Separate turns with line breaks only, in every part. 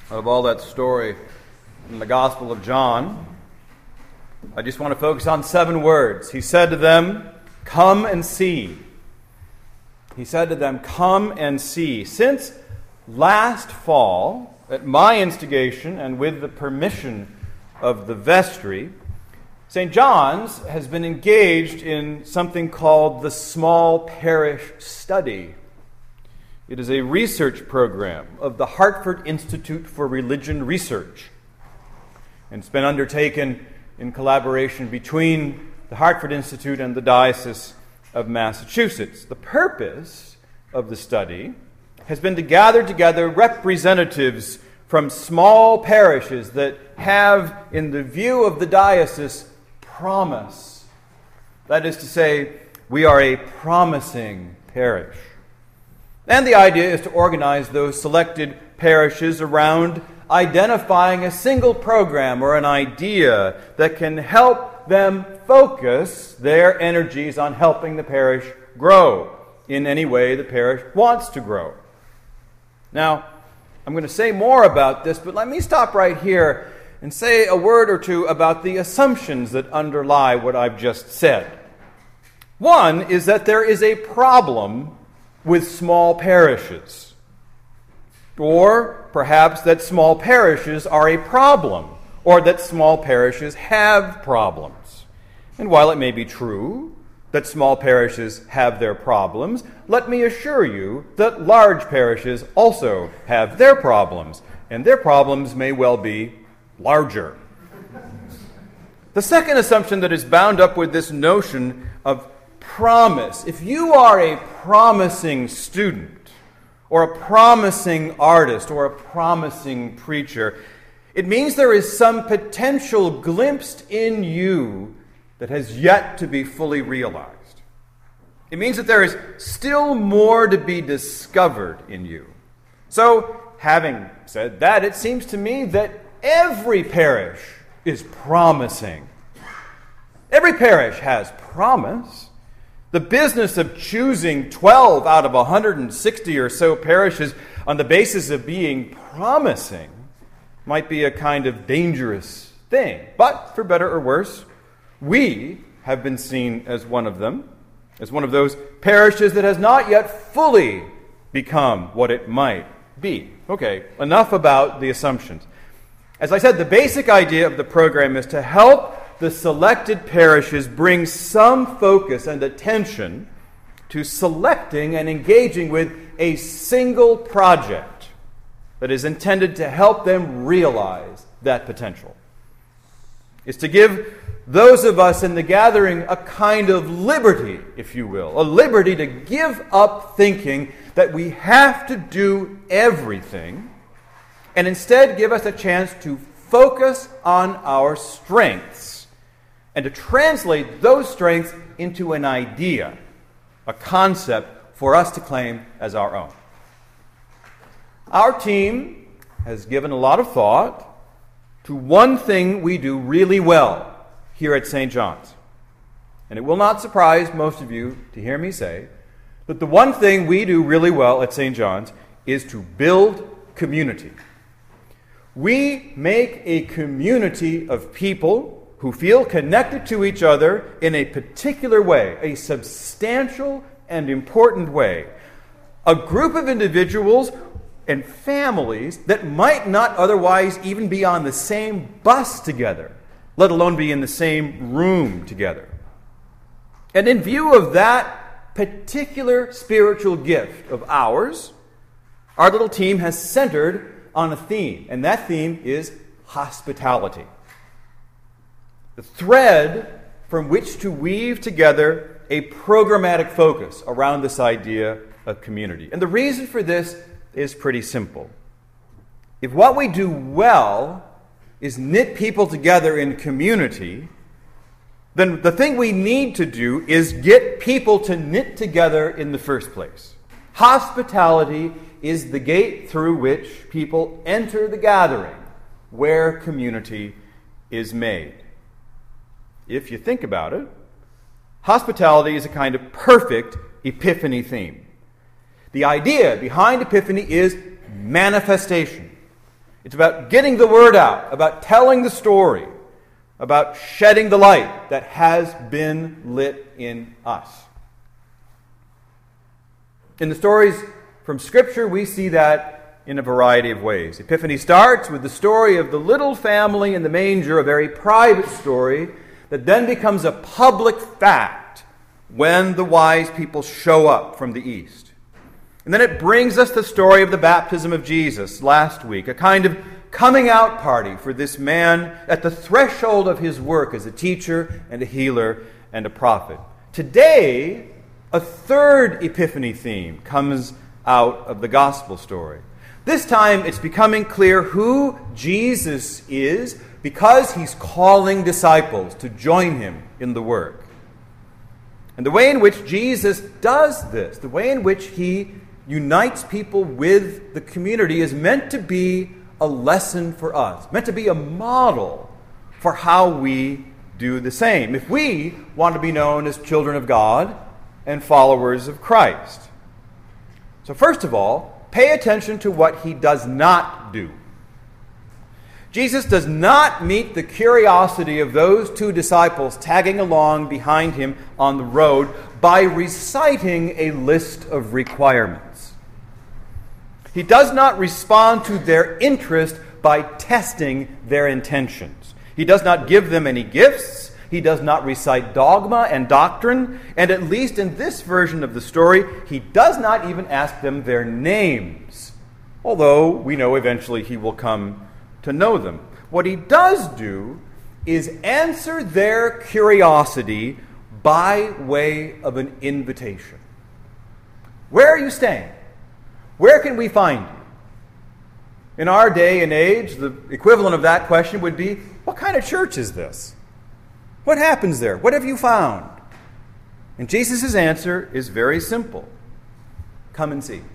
Out of all that story in the Gospel of John, I just want to focus on 7 words. He said to them, "Come and see." He said to them, "Come and see." Since last fall, at my instigation and with the permission of the vestry, St. John's has been engaged in something called the Small Parish Study. It is a research program of the Hartford Institute for Religion Research. And it's been undertaken in collaboration between the Hartford Institute and the Diocese of Massachusetts. The purpose of the study has been to gather together representatives from small parishes that have, in the view of the diocese, promise. That is to say, we are a promising parish. And the idea is to organize those selected parishes around identifying a single program or an idea that can help them focus their energies on helping the parish grow in any way the parish wants to grow. Now, I'm going to say more about this, but let me stop right here and say a word or two about the assumptions that underlie what I've just said. One is that there is a problem with small parishes, or perhaps that small parishes are a problem, or that small parishes have problems. And while it may be true that small parishes have their problems, let me assure you that large parishes also have their problems, and their problems may well be larger. The second assumption that is bound up with this notion of promise: if you are a promising student, or a promising artist, or a promising preacher, it means there is some potential glimpsed in you that has yet to be fully realized. It means that there is still more to be discovered in you. So, having said that, it seems to me that every parish is promising. Every parish has promise. The business of choosing 12 out of 160 or so parishes on the basis of being promising might be a kind of dangerous thing. But, for better or worse, we have been seen as one of them, as one of those parishes that has not yet fully become what it might be. Okay, enough about the assumptions. As I said, the basic idea of the program is to help the selected parishes bring some focus and attention to selecting and engaging with a single project that is intended to help them realize that potential. It's to give those of us in the gathering a kind of liberty, if you will, a liberty to give up thinking that we have to do everything, and instead give us a chance to focus on our strengths and to translate those strengths into an idea, a concept for us to claim as our own. Our team has given a lot of thought to one thing we do really well here at St. John's. And it will not surprise most of you to hear me say that the one thing we do really well at St. John's is to build community. We make a community of people who feel connected to each other in a particular way, a substantial and important way. A group of individuals and families that might not otherwise even be on the same bus together, let alone be in the same room together. And in view of that particular spiritual gift of ours, our little team has centered on a theme, and that theme is hospitality. The thread from which to weave together a programmatic focus around this idea of community. And the reason for this is pretty simple. If what we do well is knit people together in community, then the thing we need to do is get people to knit together in the first place. Hospitality is the gate through which people enter the gathering where community is made. If you think about it, hospitality is a kind of perfect Epiphany theme. The idea behind Epiphany is manifestation. It's about getting the word out, about telling the story, about shedding the light that has been lit in us. In the stories from Scripture, we see that in a variety of ways. Epiphany starts with the story of the little family in the manger, a very private story that then becomes a public fact when the wise people show up from the east. And then it brings us the story of the baptism of Jesus last week, a kind of coming out party for this man at the threshold of his work as a teacher and a healer and a prophet. Today, a third Epiphany theme comes out of the gospel story. This time it's becoming clear who Jesus is because he's calling disciples to join him in the work. And the way in which Jesus does this, the way in which he unites people with the community, is meant to be a lesson for us, meant to be a model for how we do the same, if we want to be known as children of God and followers of Christ. So first of all, pay attention to what he does not do. Jesus does not meet the curiosity of those two disciples tagging along behind him on the road by reciting a list of requirements. He does not respond to their interest by testing their intentions. He does not give them any gifts. He does not recite dogma and doctrine. And at least in this version of the story, he does not even ask them their names, although we know eventually he will come to know them. What he does do is answer their curiosity by way of an invitation. Where are you staying? Where can we find you? In our day and age, the equivalent of that question would be, what kind of church is this? What happens there? What have you found? And Jesus' answer is very simple. Come and see.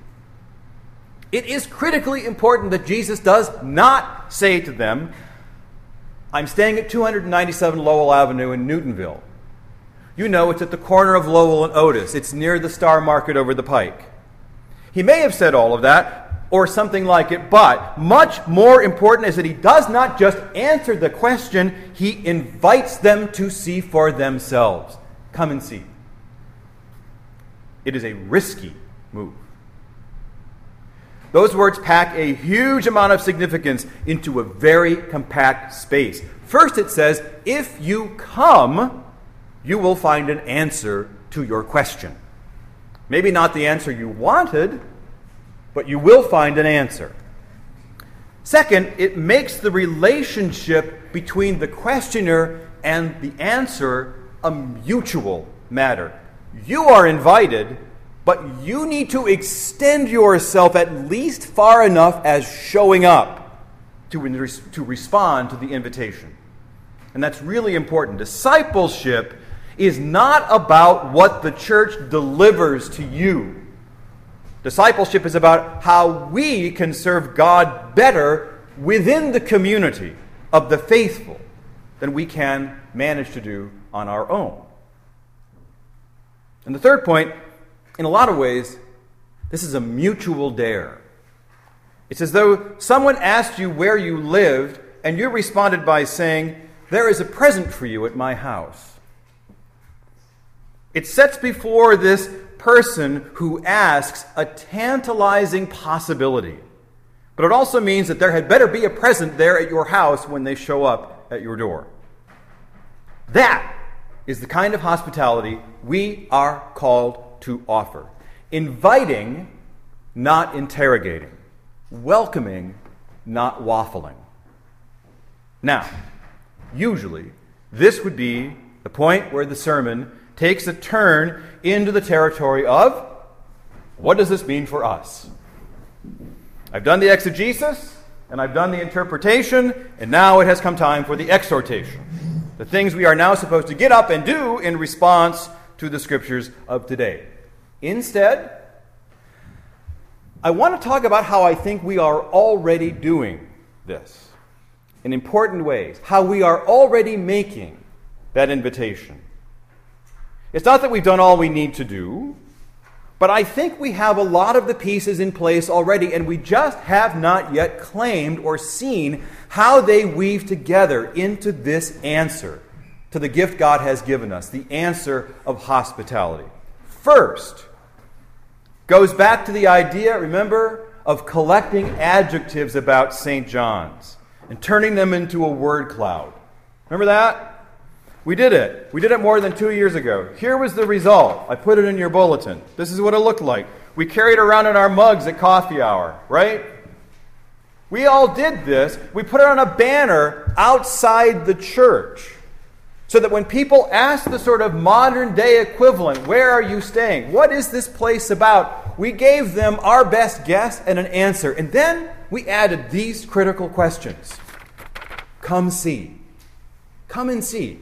It is critically important that Jesus does not say to them, I'm staying at 297 Lowell Avenue in Newtonville. You know, it's at the corner of Lowell and Otis. It's near the Star Market over the pike. He may have said all of that, or something like it, but much more important is that he does not just answer the question, he invites them to see for themselves. Come and see. It is a risky move. Those words pack a huge amount of significance into a very compact space. First it says, if you come, you will find an answer to your question. Maybe not the answer you wanted, but you will find an answer. Second, it makes the relationship between the questioner and the answer a mutual matter. You are invited, but you need to extend yourself at least far enough as showing up to respond to the invitation. And that's really important. Discipleship is not about what the church delivers to you. Discipleship is about how we can serve God better within the community of the faithful than we can manage to do on our own. And the third point, in a lot of ways, this is a mutual dare. It's as though someone asked you where you lived, and you responded by saying, there is a present for you at my house. It sets before this person who asks a tantalizing possibility. But it also means that there had better be a present there at your house when they show up at your door. That is the kind of hospitality we are called to offer. Inviting, not interrogating. Welcoming, not waffling. Now, usually, this would be the point where the sermon takes a turn into the territory of, what does this mean for us? I've done the exegesis, and I've done the interpretation, and now it has come time for the exhortation. The things we are now supposed to get up and do in response to the scriptures of today. Instead, I want to talk about how I think we are already doing this in important ways, how we are already making that invitation. It's not that we've done all we need to do, But I think we have a lot of the pieces in place already, and we just have not yet claimed or seen how they weave together into this answer to the gift God has given us, the answer of hospitality. First, goes back to the idea, remember, of collecting adjectives about St. John's and turning them into a word cloud. Remember that? We did it. We did it more than 2 years ago. Here was the result. I put it in your bulletin. This is what it looked like. We carried it around in our mugs at coffee hour, right? We all did this. We put it on a banner outside the church so that when people ask the sort of modern day equivalent, where are you staying? What is this place about? We gave them our best guess and an answer. And then we added these critical questions. Come see. Come and see.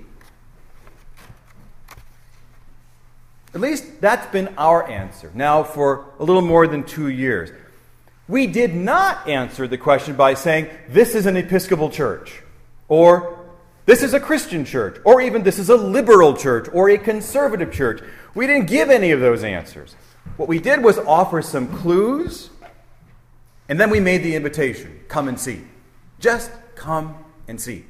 At least that's been our answer now for a little more than 2 years. We did not answer the question by saying, this is an Episcopal church, or this is a Christian church, or even this is a liberal church, or a conservative church. We didn't give any of those answers. What we did was offer some clues, and then we made the invitation, come and see. Just come and see.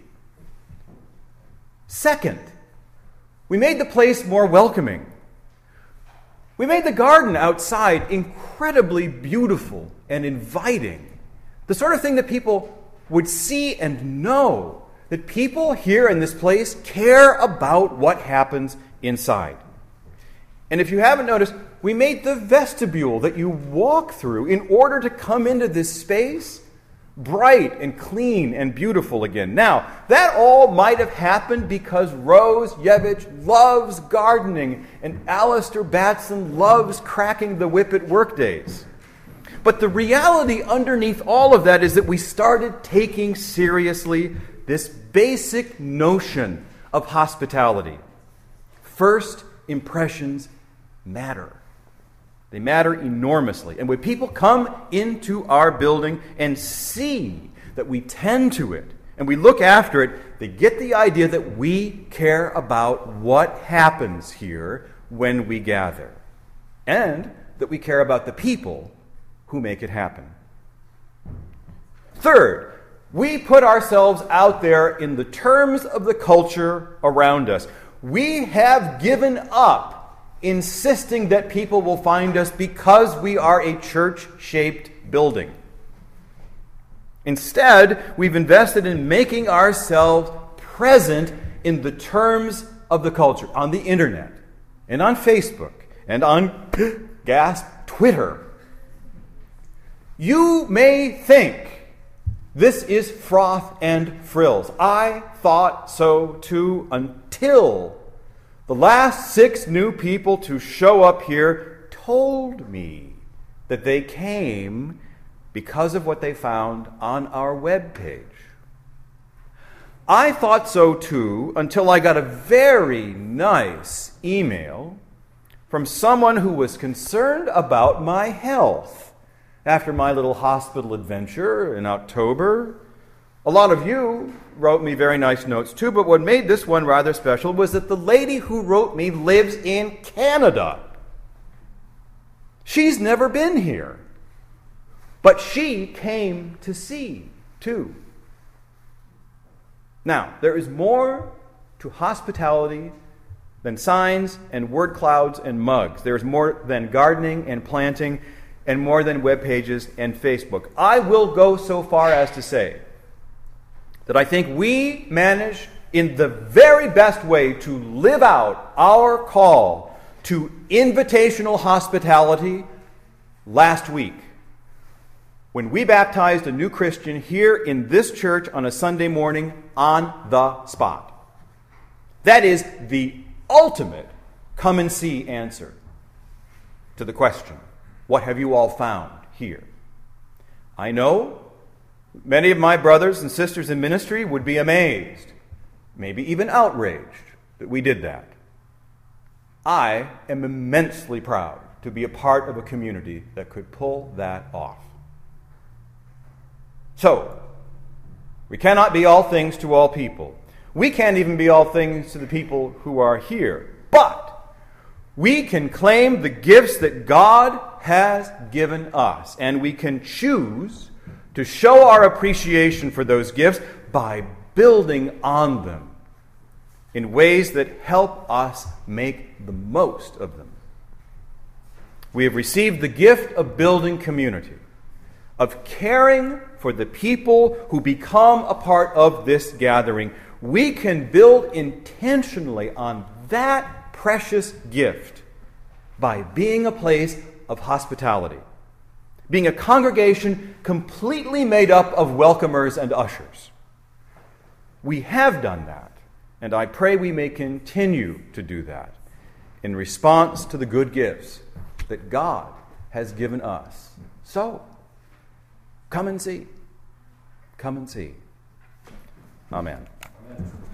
Second, we made the place more welcoming. We made the garden outside incredibly beautiful and inviting. The sort of thing that people would see and know, that people here in this place care about what happens inside. And if you haven't noticed, we made the vestibule that you walk through in order to come into this space bright and clean and beautiful again. Now, that all might have happened because Rose Yevich loves gardening and Alistair Batson loves cracking the whip at workdays. But the reality underneath all of that is that we started taking seriously this basic notion of hospitality. First impressions matter. They matter enormously. And when people come into our building and see that we tend to it and we look after it, they get the idea that we care about what happens here when we gather, and that we care about the people who make it happen. Third, we put ourselves out there in the terms of the culture around us. We have given up insisting that people will find us because we are a church-shaped building. Instead, we've invested in making ourselves present in the terms of the culture, on the internet, and on Facebook, and on, gasp, Twitter. You may think this is froth and frills. I thought so too until the last 6 new people to show up here told me that they came because of what they found on our webpage. I thought so too until I got a very nice email from someone who was concerned about my health after my little hospital adventure in October. A lot of you wrote me very nice notes too, but what made this one rather special was that the lady who wrote me lives in Canada. She's never been here, but she came to see too. Now, there is more to hospitality than signs and word clouds and mugs. There is more than gardening and planting and more than web pages and Facebook. I will go so far as to say that I think we managed in the very best way to live out our call to invitational hospitality last week when we baptized a new Christian here in this church on a Sunday morning on the spot. That is the ultimate come and see answer to the question, what have you all found here? I know many of my brothers and sisters in ministry would be amazed, maybe even outraged, that we did that. I am immensely proud to be a part of a community that could pull that off. So, we cannot be all things to all people. We can't even be all things to the people who are here. But We can claim the gifts that God has given us, and we can choose to show our appreciation for those gifts by building on them in ways that help us make the most of them. We have received the gift of building community, of caring for the people who become a part of this gathering. We can build intentionally on that precious gift by being a place of hospitality, being a congregation completely made up of welcomers and ushers. We have done that, and I pray we may continue to do that in response to the good gifts that God has given us. So, come and see. Come and see. Amen.
Amen.